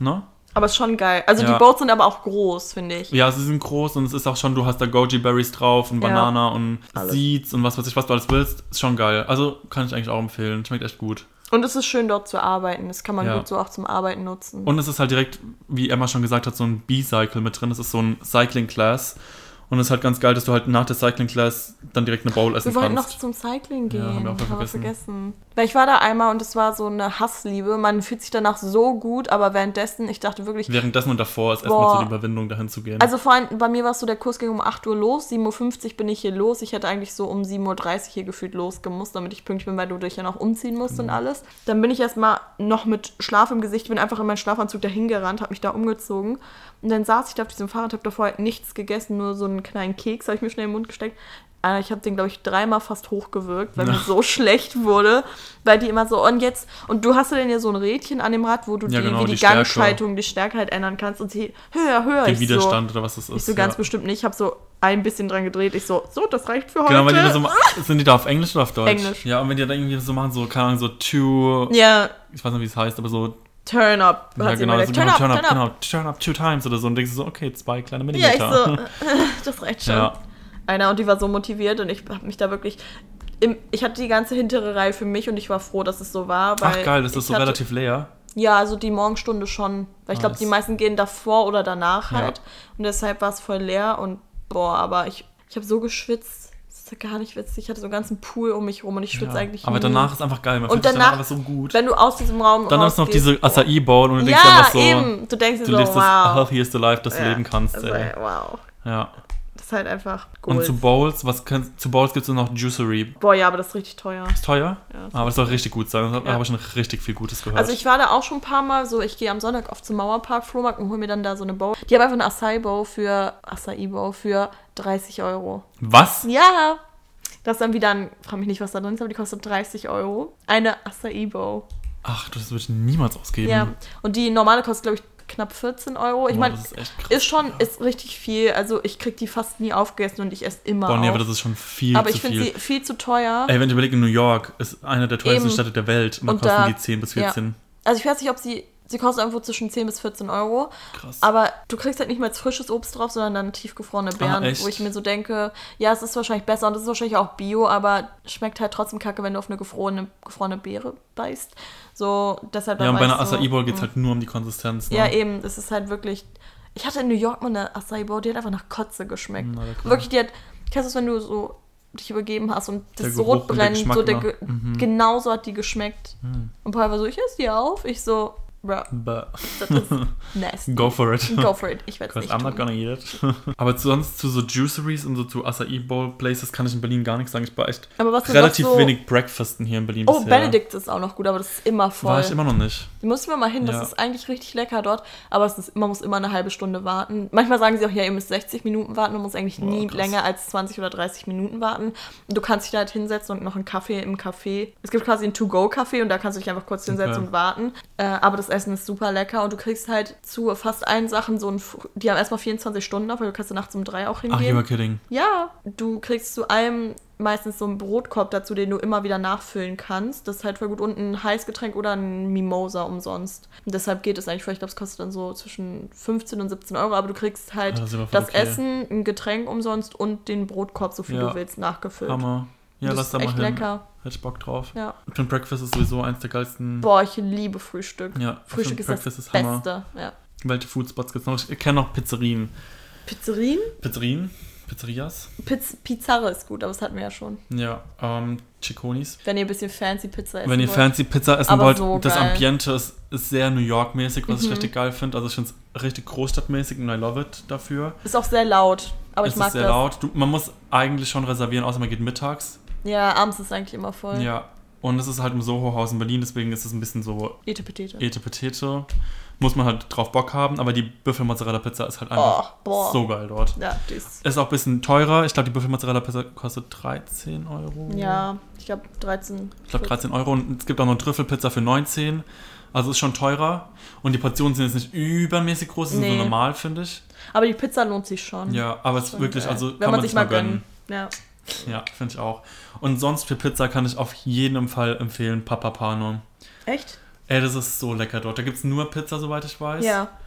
Aber es ist schon geil. Also Ja. die Bowls sind aber auch groß, finde ich. Ja, sie sind groß und es ist auch schon, du hast da Goji-Berries drauf und Ja. Banana und Alles. Seeds und was weiß ich, was du alles willst. Ist schon geil. Also kann ich eigentlich auch empfehlen. Schmeckt echt gut. Und es ist schön, dort zu arbeiten. Das kann man Ja. gut so auch zum Arbeiten nutzen. Und es ist halt direkt, wie Emma schon gesagt hat, so ein B-Cycle mit drin. Das ist so ein Cycling-Class. Und es ist halt ganz geil, dass du halt nach der Cycling-Class dann direkt eine Bowl essen wir wollten noch kannst. zum Cycling gehen. Ja, haben wir auch voll Haben wir vergessen. vergessen. Weil ich war da einmal und es war so eine Hassliebe. Man fühlt sich danach so gut, aber währenddessen, ich dachte wirklich... Währenddessen und davor ist erstmal Boah. so die Überwindung, dahin zu gehen. Also vor allem, bei mir war es so, der Kurs ging um acht Uhr los, sieben Uhr fünfzig bin ich hier los. Ich hätte eigentlich so um sieben Uhr dreißig hier gefühlt losgemusst, damit ich pünktlich bin, weil du dich ja noch umziehen musst Mhm. und alles. Dann bin ich erstmal noch mit Schlaf im Gesicht, bin einfach in meinen Schlafanzug dahin gerannt, habe mich da umgezogen. Und dann saß ich da auf diesem Fahrrad, habe davor halt nichts gegessen, nur so einen kleinen Keks habe ich mir schnell im Mund gesteckt. Äh, Ich habe den, glaube ich, dreimal fast hochgewirkt, weil mir so schlecht wurde, weil die immer so, und jetzt, und du hast ja dann ja so ein Rädchen an dem Rad, wo du Ja, die, genau, wie die die, Stärke. Gangschaltung, die Stärke halt ändern kannst und sie höher, höher. Den ich Widerstand so, oder was das ist. ich so ganz ja. bestimmt nicht, ich habe so ein bisschen dran gedreht, ich so, so, das reicht für heute. Genau, weil die da so ma- sind die da auf Englisch oder auf Deutsch? Englisch. Ja, und wenn die da irgendwie so machen, so, keine Ahnung, so two, Ja, ich weiß nicht, wie es heißt, aber so, turn up, hat ja sie genau, immer so, gesagt. genau, Turn up, turn up. genau, turn up two times oder so und denkst du so, okay, zwei kleine Ja, Millimeter. ich so, das reicht schon. Ja. Einer, und die war so motiviert und ich habe mich da wirklich, im, ich hatte die ganze hintere Reihe für mich und ich war froh, dass es so war. Weil Ach geil, das ich ist so hatte, relativ leer. Ja, also die Morgenstunde schon, weil ich glaube, Nice. die meisten gehen davor oder danach Ja. halt und deshalb war es voll leer und boah, aber ich, ich habe so geschwitzt, das ist ja gar nicht witzig, ich hatte so einen ganzen Pool um mich rum und ich schwitze Ja. eigentlich Aber nie. danach ist einfach geil, man Und fühlt sich danach- danach alles so gut. Wenn du aus diesem Raum Dann hast du noch rausgehst, diese boah. Acai Bowl und du denkst Ja, einfach so, eben, du denkst dir du so, lebst das wow. healthiest life, das du Ja, leben kannst. also, Ey. wow, Ja. das ist halt einfach Und Gold. zu Bowls, was kannst, zu Bowls gibt es noch Juicery. Boah, ja, aber das ist richtig teuer. Ist teuer? Ja, das Aber das soll richtig gut sein. Da Ja. habe ich schon richtig viel Gutes gehört. Also ich war da auch schon ein paar Mal, so ich gehe am Sonntag oft zum Mauerpark Flohmarkt und hole mir dann da so eine Bowl. Die haben einfach eine Acai Bowl für Acai Bowl für dreißig Euro. Was? Ja, das ist dann wieder ein, frag mich nicht, was da drin ist, aber die kostet dreißig Euro. Eine Acai Bowl. Ach, das würde ich niemals ausgeben. Ja, und die normale kostet, glaube ich, knapp vierzehn Euro. Ich Boah, meine, das ist echt krass. ist schon, ist richtig viel. Also ich krieg die fast nie aufgegessen und ich esse immer Boah, nee, auf. aber das ist schon viel aber zu ich finde viel. sie viel zu teuer. Ey, wenn ich überlege, New York ist eine der teuersten Eben. Städte der Welt und da Und kosten da- die zehn bis vierzehn. Also ich weiß nicht, ob sie, sie kostet irgendwo zwischen zehn bis vierzehn Euro. Krass. Aber du kriegst halt nicht mal jetzt frisches Obst drauf, sondern dann tiefgefrorene Beeren, Ah, echt? wo ich mir so denke, ja, es ist wahrscheinlich besser und es ist wahrscheinlich auch Bio, aber schmeckt halt trotzdem kacke, wenn du auf eine gefrorene, gefrorene Beere beißt. So, deshalb Ja, dann und bei war einer ich so, Acai Bowl geht es mh. halt nur um die Konsistenz. Ne? Ja, eben, es ist halt wirklich... Ich hatte in New York mal eine Acai Bowl, die hat einfach nach Kotze geschmeckt. Na, ja, klar. Wirklich, die hat... Kennst du es, wenn du so dich übergeben hast und das Der so Geruch rot und der brennt, Geschmack so der noch. Ge Mhm. genauso hat die geschmeckt. Hm. Und Paul war so, ich esse die auf. Ich so, bruh, But das ist nasty. go for it. Go for it, ich werde es Because nicht I'm not tun. gonna eat it. Aber sonst zu so Juiceries und so zu Acai Bowl Places kann ich in Berlin gar nichts sagen. Ich war echt Aber was du relativ noch so, wenig Breakfasten hier in Berlin Oh, bisher. Benedikt ist auch noch gut, aber das ist immer voll. War ich immer noch nicht. Da mussten wir mal hin, das Ja. ist eigentlich richtig lecker dort, aber es ist, man muss immer eine halbe Stunde warten. Manchmal sagen sie auch, ja, ihr müsst sechzig Minuten warten, man muss eigentlich Boah, nie krass. länger als zwanzig oder dreißig Minuten warten. Und du kannst dich da halt hinsetzen und noch einen Kaffee im Café. Es gibt quasi einen To-Go-Café und da kannst du dich einfach kurz hinsetzen Okay. und warten. Äh, aber das Essen ist super lecker und du kriegst halt zu fast allen Sachen so ein, Fr- die haben erstmal vierundzwanzig Stunden auf, weil du kannst ja nachts um drei auch Ach, you hingehen. were kidding. Ja, du kriegst zu allem meistens so einen Brotkorb dazu, den du immer wieder nachfüllen kannst. Das ist halt voll gut. Und ein Heißgetränk oder ein Mimosa umsonst. Und deshalb geht es eigentlich voll. Ich glaube, es kostet dann so zwischen fünfzehn und siebzehn Euro, aber du kriegst halt Ja, das ist aber voll das okay. Essen, ein Getränk umsonst und den Brotkorb, so viel Ja. du willst, nachgefüllt. Hammer. Ja, das lass ist da mal echt hin. lecker. Hätte ich Bock drauf. Ja. Ich finde Breakfast ist sowieso eins der geilsten. Boah, ich liebe Frühstück. Ja, ich Frühstück find ist Breakfast das ist Hammer. Beste. Ja. Welche Foodspots gibt es noch? Ich kenne noch Pizzerien. Pizzerien? Pizzerien? Pizzerias? Piz Pizzarre ist gut, aber das hatten wir ja schon. Ja, ähm, Cicconis. Wenn ihr ein bisschen fancy Pizza essen Wenn ihr wollt. fancy Pizza essen Aber wollt, so das geil. Ambiente ist, ist sehr New York-mäßig, was ich Mhm. richtig geil finde. Also ich finde es richtig großstadtmäßig und I love it dafür. Ist auch sehr laut, aber es ich mag ist sehr das. laut. Du, man muss eigentlich schon reservieren, außer man geht mittags. Ja, abends ist eigentlich immer voll. Ja. Und es ist halt im Soho-Haus in Berlin, deswegen ist es ein bisschen so Etepetete. Etepetete. Muss man halt drauf Bock haben, aber die Büffel-Mozzarella-Pizza ist halt einfach Oh, boah. so geil dort. Ja, die ist. Ist auch ein bisschen teurer. Ich glaube, die Büffel-Mozzarella-Pizza kostet dreizehn Euro. Ja, ich glaube dreizehn. Ich glaube dreizehn Euro. Und es gibt auch noch eine Trüffelpizza für neunzehn. Also ist schon teurer. Und die Portionen sind jetzt nicht übermäßig groß, die sind Nee. so normal, finde ich. Aber die Pizza lohnt sich schon. Ja, aber es ist Schon wirklich, geil. also Wenn kann man sich mal gönnen. Ja. Ja, finde ich auch. Und sonst für Pizza kann ich auf jeden Fall empfehlen Papa Pano. Echt? Ey, das ist so lecker dort. Da gibt es nur Pizza, soweit ich weiß. Ja.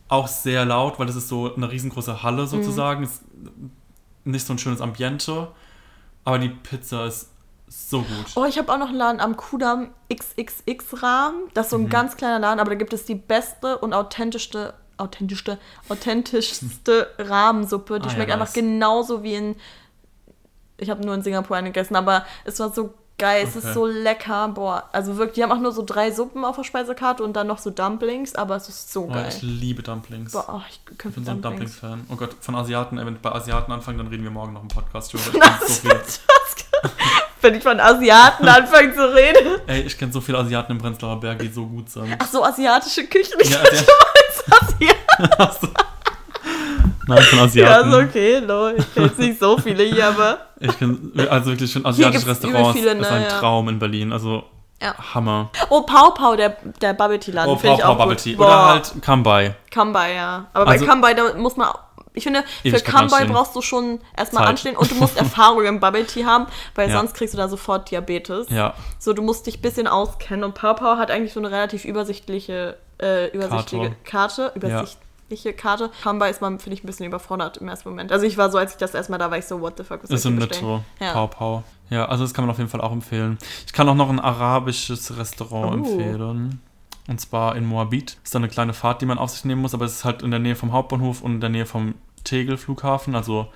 auch sehr laut, weil das ist so eine riesengroße Halle sozusagen. Mhm. Ist nicht so ein schönes Ambiente, aber die Pizza ist so gut. Oh, ich habe auch noch einen Laden am Kudamm, X X X-Rahmen. Das ist so ein mhm. ganz kleiner Laden, aber da gibt es die beste und authentischste, authentischste, authentischste Rahmensuppe. Die ah, schmeckt ja, einfach nice. genauso wie in, ich habe nur in Singapur eine gegessen, aber es war so geil, okay. Es ist so lecker. Boah, also wirklich, die haben auch nur so drei Suppen auf der Speisekarte und dann noch so Dumplings, aber es ist so oh, geil. Ich liebe Dumplings. Boah, oh, ich, ich bin so ein Dumplings-Fan. Oh Gott, von Asiaten, wenn wir bei Asiaten anfangen, dann reden wir morgen noch im Podcast. Ich kenne so viel. Wenn ich von Asiaten anfange zu reden. Ey, ich kenne so viele Asiaten im Prenzlauer Berg, die so gut sind. Ach so, asiatische Küche. Ich ja, dachte, du meinst Asiaten. Nein, von Asiaten. Ja, ist okay, no. Ich kenne jetzt nicht so viele hier, aber... Ich kenne, also wirklich schon asiatische Restaurants, viele, ne, ist ein ja. Traum in Berlin, also ja. Hammer. Oh, Pau Pau, der, der Bubble Tea Laden, oh, finde ich auch Bubble gut. Tea. Oder halt Kambai. Kambai, ja. Aber also, bei Kambai, da muss man... Ich finde, für Kambai brauchst du schon erstmal Zeit. anstehen und du musst Erfahrung im Bubble Tea haben, weil ja. sonst kriegst du da sofort Diabetes. Ja. So, du musst dich ein bisschen auskennen und Pau Pau hat eigentlich so eine relativ übersichtliche, äh, übersichtliche Karte. Karte übersichtliche ja. Karte. Kambai ist man, finde ich, ein bisschen überfordert im ersten Moment. Also ich war so, als ich das erstmal da war, ich so, what the fuck, was ist so nett so, ja. Pau Pau. Ja, also das kann man auf jeden Fall auch empfehlen. Ich kann auch noch ein arabisches Restaurant oh. empfehlen. Und zwar in Moabit. Das ist dann eine kleine Fahrt, die man auf sich nehmen muss, aber es ist halt in der Nähe vom Hauptbahnhof und in der Nähe vom Tegel-Flughafen, also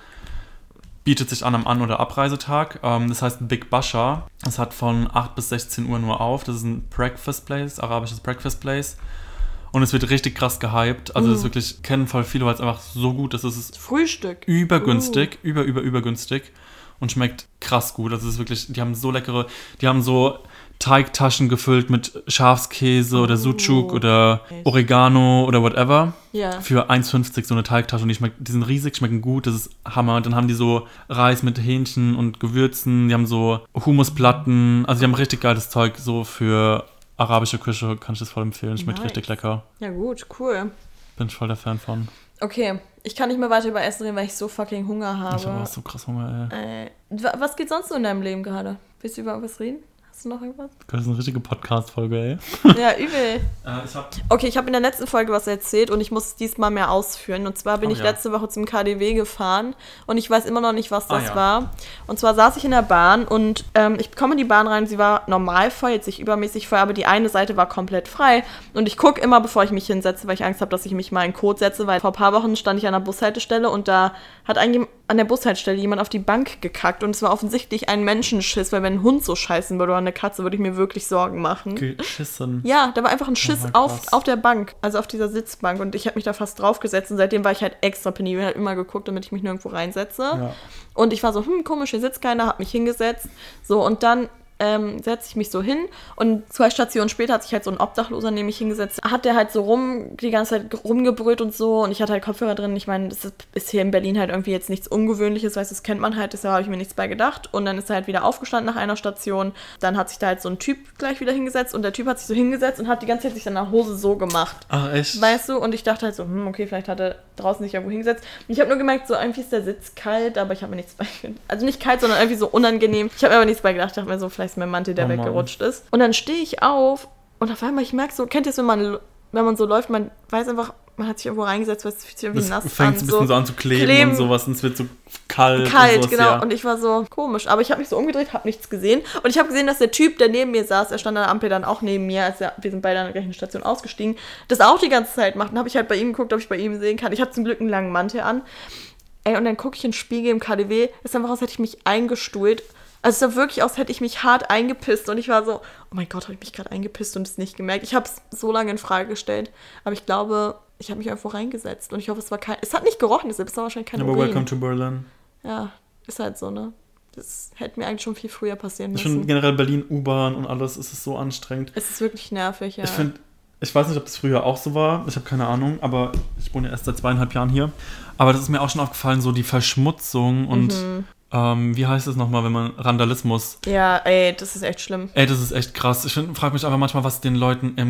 bietet sich an am An- oder Abreisetag. Ähm, das heißt Big Basha. Das hat von acht bis sechzehn Uhr nur auf. Das ist ein Breakfast Place, arabisches Breakfast Place. Und es wird richtig krass gehypt. Also mm. das wirklich kennen voll viele, weil es einfach so gut ist. Es ist Frühstück. Übergünstig, uh. über, über, übergünstig und schmeckt krass gut. Also es ist wirklich, die haben so leckere, die haben so Teigtaschen gefüllt mit Schafskäse oh. oder Sucuk oder Oregano oder whatever. Ja. Für eins fünfzig so eine Teigtasche und die, schmeck, die sind riesig, schmecken gut, das ist Hammer. Und dann haben die so Reis mit Hähnchen und Gewürzen, die haben so Hummusplatten, also die haben richtig geiles Zeug, so für arabische Küche kann ich das voll empfehlen, schmeckt nice. Richtig lecker. Ja gut, cool. Bin ich voll der Fan von. Okay, ich kann nicht mehr weiter über Essen reden, weil ich so fucking Hunger habe. Ich habe auch so krass Hunger, ey. Äh, was geht sonst so in deinem Leben gerade? Willst du über was reden? Hast du noch irgendwas? Das ist eine richtige Podcast-Folge, ey. Ja, übel. äh, ich hab okay, ich habe in der letzten Folge was erzählt und ich muss es diesmal mehr ausführen. Und zwar bin oh, ich ja. letzte Woche zum K D W gefahren und ich weiß immer noch nicht, was das ah, ja. war. Und zwar saß ich in der Bahn und ähm, ich komme in die Bahn rein, sie war normal voll, jetzt nicht übermäßig voll, aber die eine Seite war komplett frei. Und ich gucke immer, bevor ich mich hinsetze, weil ich Angst habe, dass ich mich mal in Code setze, weil vor ein paar Wochen stand ich an der Bushaltestelle und da hat eigentlich an der Bushaltestelle jemand auf die Bank gekackt und es war offensichtlich ein Menschenschiss, weil wenn ein Hund so scheißen würde oder eine Katze, würde ich mir wirklich Sorgen machen. Geschissen. Ja, da war einfach ein Schiss oh auf, auf der Bank, also auf dieser Sitzbank und ich habe mich da fast draufgesetzt und seitdem war ich halt extra penibel, halt immer geguckt, damit ich mich nirgendwo reinsetze. Ja. Und ich war so, hm, komisch, hier sitzt keiner, hab mich hingesetzt. So, und dann ähm, setze ich mich so hin und zwei Stationen später hat sich halt so ein Obdachloser neben mich hingesetzt. Hat der halt so rum, die ganze Zeit rumgebrüllt und so und ich hatte halt Kopfhörer drin. Ich meine, das ist hier in Berlin halt irgendwie jetzt nichts Ungewöhnliches, weil das kennt man halt, deshalb habe ich mir nichts bei gedacht. Und dann ist er halt wieder aufgestanden nach einer Station. Dann hat sich da halt so ein Typ gleich wieder hingesetzt und der Typ hat sich so hingesetzt und hat die ganze Zeit sich seine Hose so gemacht. Ach, echt? Weißt du? Und ich dachte halt so, hm, okay, vielleicht hat er draußen sich irgendwo hingesetzt. Und ich habe nur gemerkt, so irgendwie ist der Sitz kalt, aber ich habe mir nichts bei gedacht. Also nicht kalt, sondern irgendwie so unangenehm. Ich habe mir aber nichts bei gedacht. Ich dachte mir so, vielleicht ist mein Mantel, der oh, weggerutscht ist. Und dann stehe ich auf und auf einmal, ich merke so, kennt ihr es, wenn man, wenn man so läuft, man weiß einfach, man hat sich irgendwo reingesetzt, weil es fühlt sich irgendwie das nass fängt an. Fängt ein bisschen so, so an zu kleben, kleben und sowas und es wird so kalt. Kalt, und sowas, genau. Ja. Und ich war so komisch. Aber ich habe mich so umgedreht, habe nichts gesehen. Und ich habe gesehen, dass der Typ, der neben mir saß, er stand an der Ampel dann auch neben mir, als er, wir sind beide an der gleichen Station ausgestiegen, das auch die ganze Zeit macht. Dann habe ich halt bei ihm geguckt, ob ich bei ihm sehen kann. Ich habe zum Glück einen langen Mantel an. Ey, und dann gucke ich in den Spiegel im K D W, ist einfach aus, als hätte ich mich eingestuhlt. Also es sah wirklich aus, hätte ich mich hart eingepisst und ich war so, oh mein Gott, habe ich mich gerade eingepisst und es nicht gemerkt. Ich habe es so lange in Frage gestellt, aber ich glaube, ich habe mich einfach reingesetzt und ich hoffe, es war kein, es hat nicht gerochen, es war wahrscheinlich kein Aber Urin. welcome to Berlin. Ja, ist halt so, ne? Das hätte mir eigentlich schon viel früher passieren müssen. Schon generell Berlin, U-Bahn und alles, ist es so anstrengend. Es ist wirklich nervig, ja. Ich finde, ich weiß nicht, ob das früher auch so war, ich habe keine Ahnung, aber ich wohne ja erst seit zweieinhalb Jahren hier. Aber das ist mir auch schon aufgefallen, so die Verschmutzung und mhm. Ähm, wie heißt es nochmal, wenn man Randalismus? Ja, ey, das ist echt schlimm. Ey, das ist echt krass. Ich frage mich aber manchmal, was den Leuten im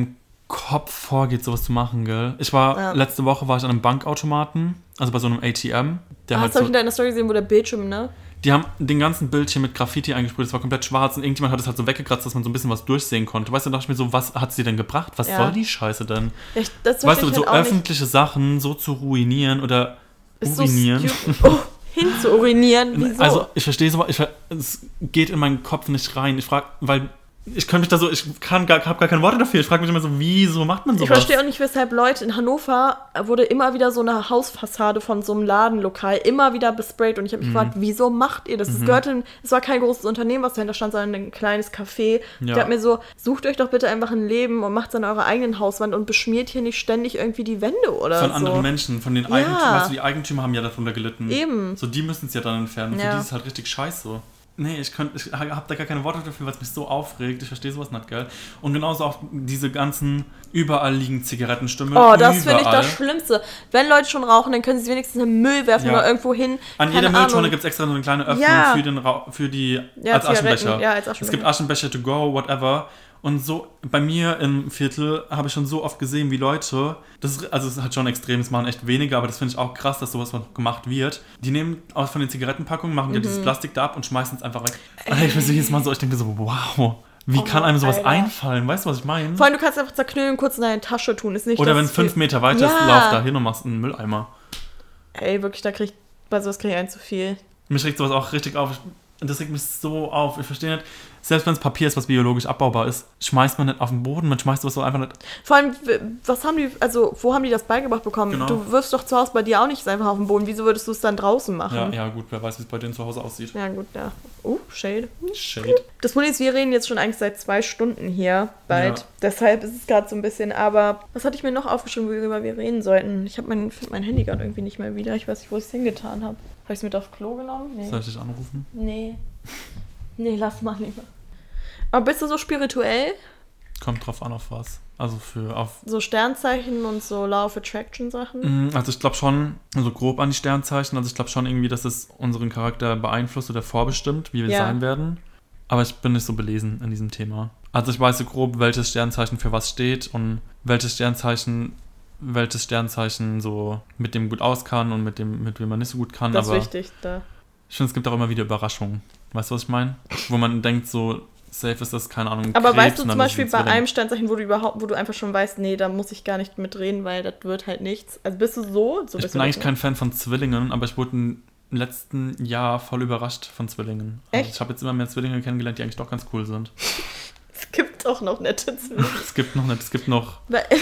Kopf vorgeht, sowas zu machen, gell? Ich war, ja. letzte Woche war ich an einem Bankautomaten, also bei so einem A T M. Der ah, halt das habe so, ich in deiner Story gesehen, wo der Bildschirm, ne? Die haben den ganzen Bildschirm mit Graffiti eingesprüht, es war komplett schwarz und irgendjemand hat es halt so weggekratzt, dass man so ein bisschen was durchsehen konnte. Weißt du, da dachte ich mir so, was hat sie denn gebracht? Was ja. soll die Scheiße denn? Ja, das weißt du, so halt öffentliche nicht. Sachen so zu ruinieren oder ist urinieren. So oh, hin zu urinieren, wieso? Also, ich verstehe so, ich, es geht in meinen Kopf nicht rein. Ich frage, weil ich könnte mich da so, ich kann gar, habe gar keine Worte dafür. Ich frage mich immer so, wieso macht man sowas? Ich verstehe auch nicht, weshalb Leute in Hannover wurde immer wieder so eine Hausfassade von so einem Ladenlokal immer wieder besprayt und ich habe mich mhm. gefragt, wieso macht ihr das? Es mhm. gehörte, es war kein großes Unternehmen, was dahinter stand, sondern ein kleines Café. Ja. Ich dachte mir so, sucht euch doch bitte einfach ein Leben und macht es an eurer eigenen Hauswand und beschmiert hier nicht ständig irgendwie die Wände oder von so. Von anderen Menschen, von den ja. Eigentümern. Weißt du, die Eigentümer haben ja darunter gelitten. Eben. So, die müssen es ja dann entfernen. Ja. Für die ist es halt richtig scheiße. Nee, ich, ich habe da gar keine Worte dafür, weil es mich so aufregt. Ich verstehe sowas nicht, gell? Und genauso auch diese ganzen, überall liegen Zigarettenstummel. Oh, das finde ich das Schlimmste. Wenn Leute schon rauchen, dann können sie wenigstens einen Müll werfen ja. oder irgendwo hin. An jeder Mülltonne gibt es extra so eine kleine Öffnung ja. für, den Ra- für die, ja, als Aschenbecher. Ja, als Aschenbecher. Es gibt Aschenbecher to go, whatever. Und so, bei mir im Viertel habe ich schon so oft gesehen, wie Leute, das ist, also es ist halt schon extrem, das machen echt wenige, aber das finde ich auch krass, dass sowas gemacht wird. Die nehmen aus von den Zigarettenpackungen, machen mhm. ja dieses Plastik da ab und schmeißen es einfach weg. Ey. Ich bin so jedes Mal so, ich denke so, wow, wie oh, kann einem sowas Alter. einfallen? Weißt du, was ich meine? Vor allem, du kannst einfach zerknüllen, kurz in deine Tasche tun. Ist nicht Oder wenn es fünf Meter weiter ist, ja. lauf da hin und machst einen Mülleimer. Ey, wirklich, da krieg ich, bei sowas kriege ich einen zu viel. Mich regt sowas auch richtig auf. Das regt mich so auf. Ich verstehe nicht, selbst wenn es Papier ist, was biologisch abbaubar ist, schmeißt man nicht auf den Boden, man schmeißt sowas so einfach nicht. Vor allem, was haben die, also wo haben die das beigebracht bekommen? Genau. Du wirfst doch zu Hause bei dir auch nicht einfach auf den Boden. Wieso würdest du es dann draußen machen? Ja, ja gut, wer weiß, wie es bei denen zu Hause aussieht. Ja gut, ja. Oh, Shade. Shade. Das Problem ist, wir reden jetzt schon eigentlich seit zwei Stunden hier bald. Ja. Deshalb ist es gerade so ein bisschen, aber was hatte ich mir noch aufgeschrieben, worüber wir reden sollten? Ich habe mein, mein Handy gerade irgendwie nicht mehr wieder. Ich weiß nicht, wo ich es hingetan habe. Habe ich es mit aufs Klo genommen? Nee. Soll ich dich anrufen? Nee. Nee, lass mal lieber. Aber bist du so spirituell? Kommt drauf an, auf was. Also für auf so Sternzeichen und so Law of Attraction Sachen? Also ich glaube schon, also grob an die Sternzeichen, also ich glaube schon irgendwie, dass es unseren Charakter beeinflusst oder vorbestimmt, wie wir ja. sein werden. Aber ich bin nicht so belesen in diesem Thema. Also ich weiß so grob, welches Sternzeichen für was steht und welches Sternzeichen, welches Sternzeichen so mit dem gut aus kann und mit dem, mit dem man nicht so gut kann. Das ist aber wichtig, da. Ich finde, es gibt auch immer wieder Überraschungen. Weißt du, was ich meine? Wo man denkt, so safe ist das, keine Ahnung, aber Krebs, weißt du zum Beispiel bei einem Sternzeichen, wo du überhaupt, wo du einfach schon weißt, nee, da muss ich gar nicht mit reden, weil das wird halt nichts. Also bist du so? so ich bist bin du eigentlich kein Fan von Zwillingen, aber ich wurde im letzten Jahr voll überrascht von Zwillingen. Echt? Also ich habe jetzt immer mehr Zwillinge kennengelernt, die eigentlich doch ganz cool sind. Es gibt auch noch nette Zwillinge. es gibt noch nett, es gibt noch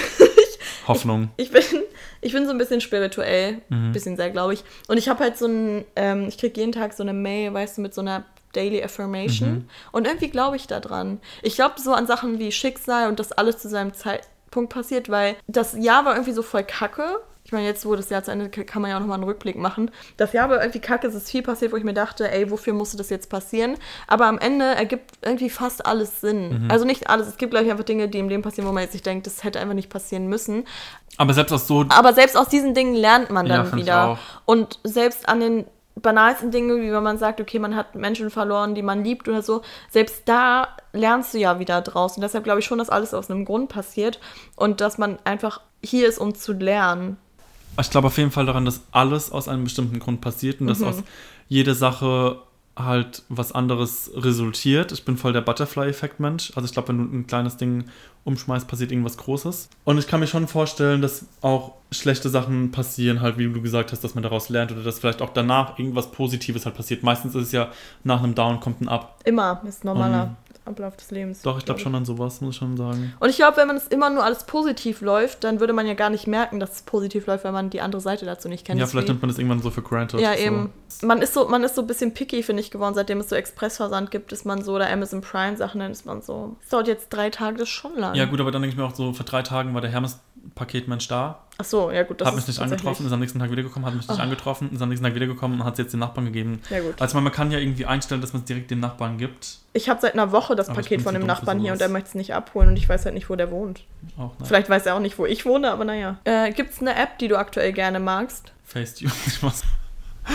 Hoffnung. Ich, ich, bin, ich bin so ein bisschen spirituell, ein Mhm. bisschen sehr, glaube ich. Und ich habe halt so ein, ähm, ich kriege jeden Tag so eine Mail, weißt du, mit so einer Daily Affirmation. Mhm. Und irgendwie glaube ich da dran. Ich glaube so an Sachen wie Schicksal und dass alles zu seinem Zeitpunkt passiert, weil das Jahr war irgendwie so voll kacke. Ich meine, jetzt, wo das Jahr zu Ende ist, kann man ja auch nochmal einen Rückblick machen. Das Jahr war irgendwie kacke, es ist viel passiert, wo ich mir dachte, ey, wofür musste das jetzt passieren? Aber am Ende ergibt irgendwie fast alles Sinn. Mhm. Also nicht alles, es gibt, glaube ich, einfach Dinge, die im Leben passieren, wo man jetzt sich denkt, das hätte einfach nicht passieren müssen. Aber selbst aus so... Aber selbst aus diesen Dingen lernt man dann Ja, find ich wieder. auch. Und selbst an den banalsten Dingen, wie wenn man sagt, okay, man hat Menschen verloren, die man liebt oder so, selbst da lernst du ja wieder draus. Und deshalb glaube ich schon, dass alles aus einem Grund passiert und dass man einfach hier ist, um zu lernen. Ich glaube auf jeden Fall daran, dass alles aus einem bestimmten Grund passiert und dass Mhm. aus jeder Sache halt was anderes resultiert. Ich bin voll der Butterfly-Effekt-Mensch. Also ich glaube, wenn du ein kleines Ding umschmeißt, passiert irgendwas Großes. Und ich kann mir schon vorstellen, dass auch schlechte Sachen passieren, halt wie du gesagt hast, dass man daraus lernt oder dass vielleicht auch danach irgendwas Positives halt passiert. Meistens ist es ja, nach einem Down kommt ein Up. Immer ist normaler Um, Ablauf des Lebens. Doch, ich glaube schon an sowas, muss ich schon sagen. Und ich glaube, wenn man es immer nur alles positiv läuft, dann würde man ja gar nicht merken, dass es positiv läuft, weil man die andere Seite dazu nicht kennt. Ja, vielleicht nimmt man das irgendwann so für granted. Ja, so. eben. Man ist so, man ist so ein bisschen picky, finde ich, geworden. Seitdem es so Expressversand gibt, ist man so, oder Amazon Prime Sachen, dann ist man so. Es dauert jetzt drei Tage, das ist schon lang. Ja gut, aber dann denke ich mir auch so, vor drei Tagen war der Hermes-Paketmensch da. Ach so, ja gut. Das Hat mich ist nicht angetroffen, ist am nächsten Tag wiedergekommen, hat mich nicht Oh. angetroffen, ist am nächsten Tag wiedergekommen und hat es jetzt den Nachbarn gegeben. Ja gut. Also man kann ja irgendwie einstellen, dass man es direkt dem Nachbarn gibt. Ich habe seit einer Woche das Aber ich Paket bin von zu dem dumm für Nachbarn hier und sowas. er möchte es nicht abholen und ich weiß halt nicht, wo der wohnt. Auch, ne? Vielleicht weiß er auch nicht, wo ich wohne, aber naja. Äh, Gibt es eine App, die du aktuell gerne magst? Facetune. Ich muss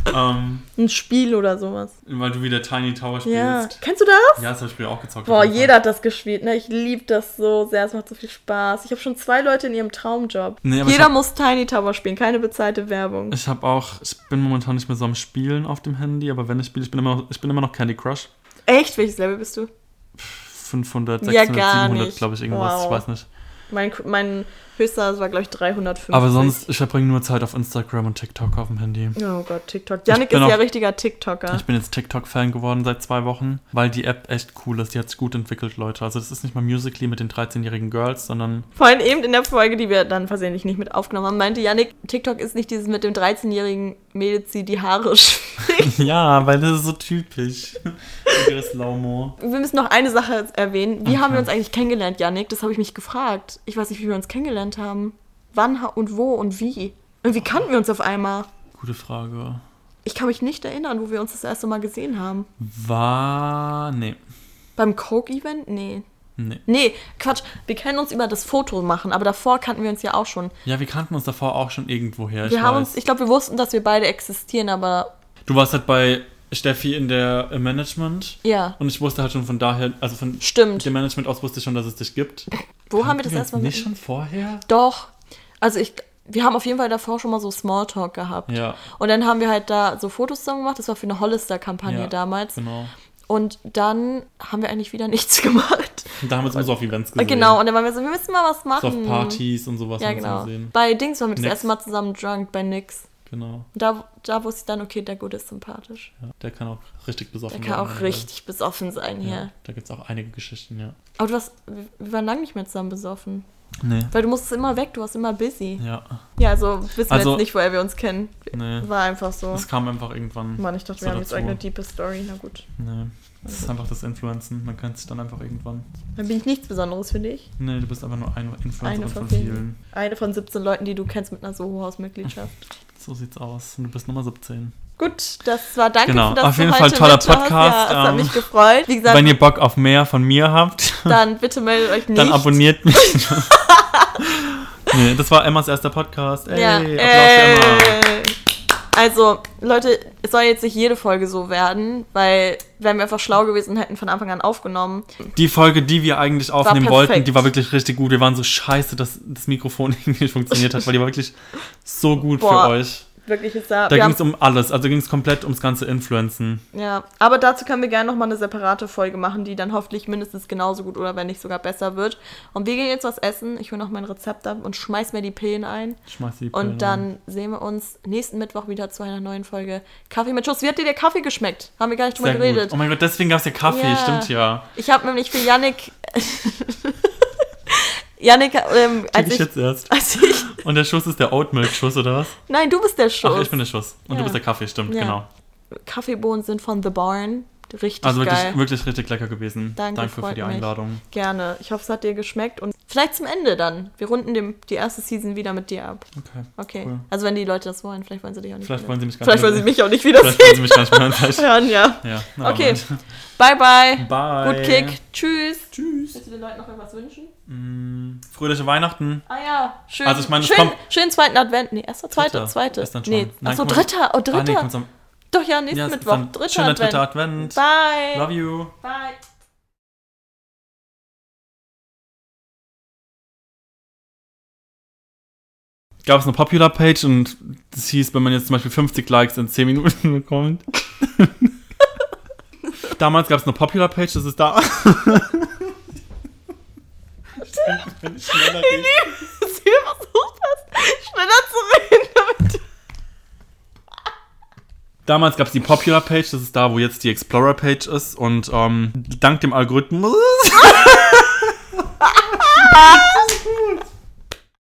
ähm, Ein Spiel oder sowas. weil du wieder Tiny Tower spielst. Ja. Kennst du das? Ja, das habe ich früher auch gezockt. Boah, jeder hat das gespielt, ne? Ich liebe das so sehr, es macht so viel Spaß. Ich habe schon zwei Leute in ihrem Traumjob. Nee, aber jeder hab, muss Tiny Tower spielen, keine bezahlte Werbung. Ich habe auch, ich bin momentan nicht mehr so am Spielen auf dem Handy, aber wenn ich spiele, ich bin immer noch, ich bin immer noch Candy Crush. Echt? Welches Level bist du? fünfhundert, Ja, sechshundert, gar siebenhundert, nicht. glaube ich, irgendwas, Wow. ich weiß nicht. Mein, mein höchster war, glaube ich, dreihundertfünfzig. Aber sonst, ich verbringe nur Zeit auf Instagram und TikTok auf dem Handy. Oh Gott, TikTok. Yannick bin ist ja auch- richtiger TikToker. Ich bin jetzt TikTok-Fan geworden seit zwei Wochen, weil die App echt cool ist. Die hat sich gut entwickelt, Leute. Also das ist nicht mal Musical.ly mit den dreizehnjährigen Girls, sondern... Vorhin eben in der Folge, die wir dann versehentlich nicht mit aufgenommen haben, meinte Yannick, TikTok ist nicht dieses mit dem dreizehnjährigen Mädels, die die Haare schminkt. Ja, weil das ist so typisch. Ihre Slow-Mo. Wir müssen noch eine Sache erwähnen. Wie Okay. haben wir uns eigentlich kennengelernt, Yannick? Das habe ich mich gefragt. Ich weiß nicht, wie wir uns kennengelernt haben. Wann ha- und wo und wie? Und wie kannten wir uns auf einmal? Gute Frage. Ich kann mich nicht erinnern, wo wir uns das erste Mal gesehen haben. War... Nee. Beim Coke-Event? Nee. Nee. Nee, Quatsch. Wir kennen uns über das Foto machen, aber davor kannten wir uns ja auch schon. Ja, wir kannten uns davor auch schon irgendwoher, ich Wir haben weiß. uns, ich glaube, wir wussten, dass wir beide existieren, aber Du warst halt bei Steffi in der im Management. ja, Und ich wusste halt schon von daher, also von stimmt. dem Management aus wusste ich schon, dass es dich gibt. Wo haben wir das Kannten erstmal uns mit? nicht schon vorher? Doch. Also ich, wir haben auf jeden Fall davor schon mal so Smalltalk gehabt. Ja, Und dann haben wir halt da so Fotos zusammen gemacht. Das war für eine Hollister-Kampagne Ja. damals. genau. Und dann haben wir eigentlich wieder nichts gemacht. Und da haben wir uns immer so auf Events gesehen. Genau, und dann waren wir so, wir müssen mal was So machen. auf Partys und sowas Ja, haben wir uns genau. gesehen. Bei Dings waren wir das Nix. erste Mal zusammen drunk, bei Nix. Genau. Da, da wusste ich dann, okay, der Gute ist sympathisch. Ja, der kann auch richtig besoffen Der kann sein, auch ja. richtig besoffen sein hier. Ja, da gibt es auch einige Geschichten, ja. Aber du warst, wir wir waren lange nicht mehr zusammen besoffen. Nee. Weil du musstest immer weg, du warst immer busy. Ja, Ja, also wissen wir Also- jetzt nicht, woher wir uns kennen. nee. War einfach so. Das kam einfach irgendwann. Mann, ich dachte, so wir haben jetzt dazu. irgendeine diepe Story. Na gut. Nee. Das ist einfach das Influenzen. Man kennt sich dann einfach irgendwann. Dann bin ich nichts Besonderes für dich. Nee, du bist einfach nur eine Influencerin Eine von von vielen. vielen. Eine von siebzehn Leuten, die du kennst mit einer Soho-Haus-Mitgliedschaft. So sieht's aus. Und du bist Nummer siebzehn. Gut, das war danke Genau, für das auf jeden du Fall heute toller mit hast. Podcast, Ja, es hat ähm, mich gefreut. Wie gesagt, Wenn ihr Bock auf mehr von mir habt, dann bitte meldet euch nicht. dann abonniert mich. Nee, das war Emmas erster Podcast. Ey, Ja, Applaus für Emma. äh, also, Leute, es soll jetzt nicht jede Folge so werden, weil wären wir einfach schlau gewesen und hätten von Anfang an aufgenommen. Die Folge, die wir eigentlich aufnehmen perfekt. wollten, die war wirklich richtig gut. Wir waren so scheiße, dass das Mikrofon irgendwie nicht funktioniert hat, weil die war wirklich so gut Boah, für euch. Wirklich ist da. Da wir ging es haben, um alles. Also ging es komplett ums ganze Influencen. ja, aber dazu können wir gerne nochmal eine separate Folge machen, die dann hoffentlich mindestens genauso gut oder wenn nicht sogar besser wird. Und wir gehen jetzt was essen. Ich hole noch mein Rezept ab und schmeiß mir die Pillen ein. Schmeiß die Pillen Und dann sehen wir uns nächsten Mittwoch wieder zu einer neuen Folge Kaffee mit Schuss. Wie hat dir der Kaffee geschmeckt? Haben wir gar nicht drüber Sehr geredet. gut. Oh mein Gott, deswegen gab es ja Kaffee, Ja. stimmt ja. Ich habe nämlich für Yannick... Yannick, ähm, Check als ich ich, jetzt erst. als ich... Und der Schuss ist der Oat Milk Schuss, oder was? Nein, du bist der Schuss. Ach, ich bin der Schuss. Und Ja. du bist der Kaffee, stimmt, Ja. genau. Kaffeebohnen sind von The Barn. Richtig Also wirklich, geil. wirklich richtig lecker gewesen. Danke, Danke für freut die mich. Einladung. Gerne. Ich hoffe, es hat dir geschmeckt. Und vielleicht zum Ende dann. Wir runden dem, die erste Season wieder mit dir ab. Okay. Okay. Cool. Also wenn die Leute das wollen, vielleicht wollen sie dich auch nicht Vielleicht wieder. wollen sie mich gar Vielleicht nicht wollen sie mehr mich auch nicht wieder Vielleicht wollen sie mich gar nicht mehr hören. Vielleicht. hören, ja. Ja, na, Okay. Moment. Bye, bye. Bye. Gut Kick. Tschüss. Tschüss. Willst du den Leuten noch irgendwas wünschen? Mm, fröhliche Weihnachten. Ah ja, schön. Also ich meine, es schön, kommt- schön zweiten Advent. Nee, erster, zweiter, Dritter zweiter. ist dann schon. Nee, Nein, achso, kommt- dritter. Oh, Ah, nee, dritter. kommt's am, Doch, ja, nächsten ja, es ist Mittwoch. dann Dritter schöner Advent. dritter Advent. Bye. Love you. Bye. Gab es eine Popular-Page und das hieß, wenn man jetzt zum Beispiel fünfzig Likes in zehn Minuten bekommt. Damals gab es eine Popular-Page, das ist da. Wenn ich schneller rede. Sie versucht das, schneller zu reden, damit. Damals gab es die Popular-Page, das ist da, wo jetzt die Explorer-Page ist. Und ähm, dank dem Algorithmus